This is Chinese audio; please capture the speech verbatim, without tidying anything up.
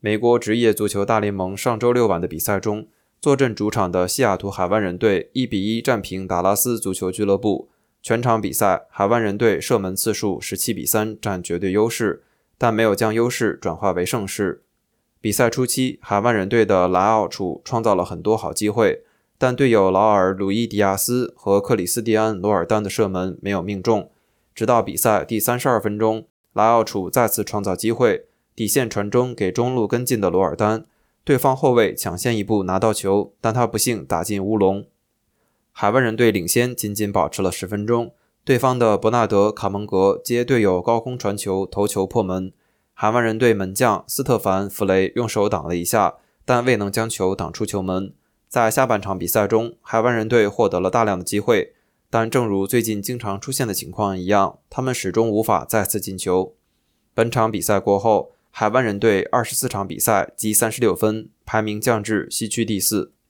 美国职业足球大联盟上周六晚的比赛中，坐镇主场的西雅图海湾人队一比一战平达拉斯足球俱乐部。全场比赛，海湾人队射门次数十七比三占绝对优势，但没有将优势转化为胜势。比赛初期，海湾人队的莱奥楚创造了很多好机会，但队友劳尔·鲁伊迪亚斯和克里斯蒂安·罗尔丹的射门没有命中。直到比赛第三十二分钟，莱奥楚再次创造机会，底线传中给中路跟进的罗尔丹，对方后卫抢先一步拿到球，但他不幸打进乌龙。海湾人队领先仅仅保持了十分钟，对方的伯纳德·卡蒙格接队友高空传球头球破门。海湾人队门将斯特凡·弗雷用手挡了一下，但未能将球挡出球门。在下半场比赛中，海湾人队获得了大量的机会，但正如最近经常出现的情况一样，他们始终无法再次进球。本场比赛过后，海湾人队二十四场比赛积三十六分，排名降至西区第四。